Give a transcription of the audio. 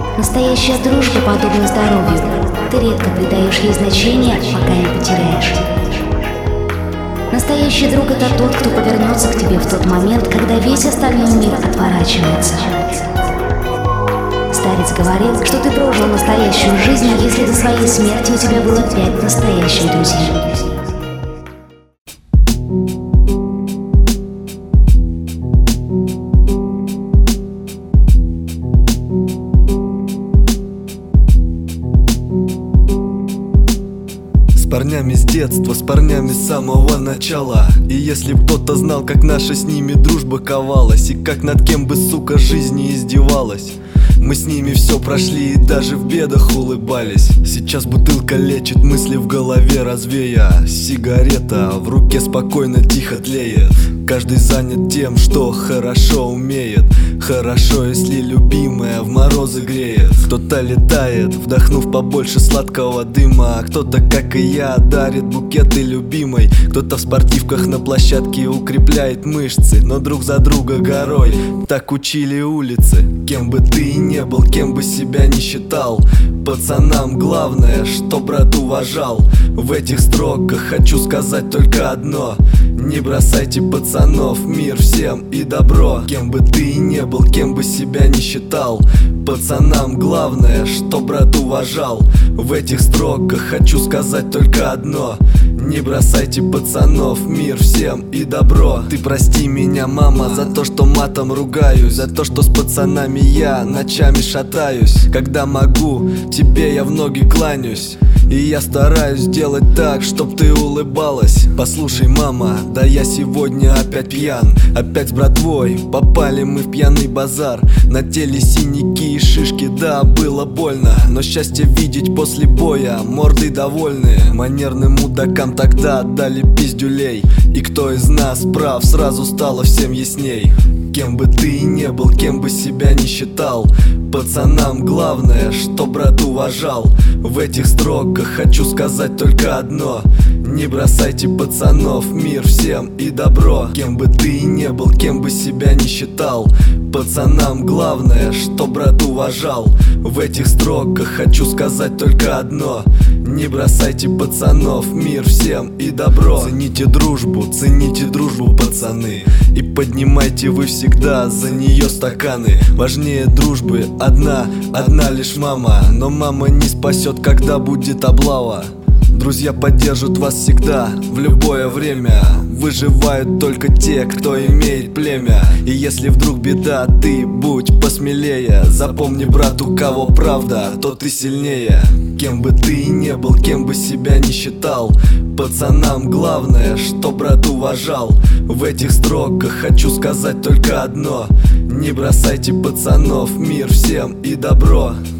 Настоящая дружба подобна здоровью. Ты редко придаешь ей значение, пока не потеряешь. Настоящий друг — это тот, кто повернется к тебе в тот момент, когда весь остальной мир отворачивается. Старец говорил, что ты прожил настоящую жизнь, если до своей смерти у тебя было 5 настоящих друзей. С парнями с детства, с парнями с самого начала. И если б кто-то знал, как наша с ними дружба ковалась, и как над кем бы, сука, жизни издевалась. Мы с ними все прошли и даже в бедах улыбались. Сейчас бутылка лечит мысли в голове развея. Сигарета в руке спокойно тихо тлеет. Каждый занят тем, что хорошо умеет. Хорошо, если любимая в морозы греет. Кто-то летает, вдохнув побольше сладкого дыма. Кто-то, как и я, дарит букеты любимой. Кто-то в спортивках на площадке укрепляет мышцы, но друг за друга горой. Так учили улицы. Кем бы ты не был, кем бы себя не считал, пацанам главное, что брат уважал. В этих строках хочу сказать только одно: не бросайте пацанов, мир всем и добро. Кем бы ты не был, кем бы себя не считал, пацанам главное, что брат уважал. В этих строках хочу сказать только одно: не бросайте пацанов, мир всем и добро. Ты прости меня, мама, за то, что матом ругаюсь, за то, что с пацанами я ночами шатаюсь. Когда могу, тебе я в ноги кланяюсь, и я стараюсь сделать так, чтоб ты улыбалась. Послушай, мама, да я сегодня опять пьян. Опять с братвой попали мы в пьяный базар. На теле синяки и шишки, да, было больно, но счастье видеть после боя, морды довольные. Манерным мудакам тогда отдали пиздюлей, и кто из нас прав, сразу стало всем ясней. Кем бы ты не был, кем бы себя не считал, пацанам главное, что брат уважал. В этих строках хочу сказать только одно: не бросайте пацанов, мир всем и добро. Кем бы ты не был, кем бы себя не считал, пацанам главное, что брат уважал. В этих строках хочу сказать только одно: не бросайте пацанов, мир всем и добро. Цените дружбу, пацаны, и поднимайте вы всегда за нее стаканы. Важнее дружбы одна лишь мама, но мама не спасет, когда будет облава. Друзья поддержат вас всегда, в любое время. Выживают только те, кто имеет племя. И если вдруг беда, ты будь посмелее. Запомни, брат, у кого правда, тот и сильнее. Кем бы ты не был, кем бы себя не считал, пацанам главное, что брат уважал. В этих строках хочу сказать только одно: не бросайте пацанов, мир всем и добро.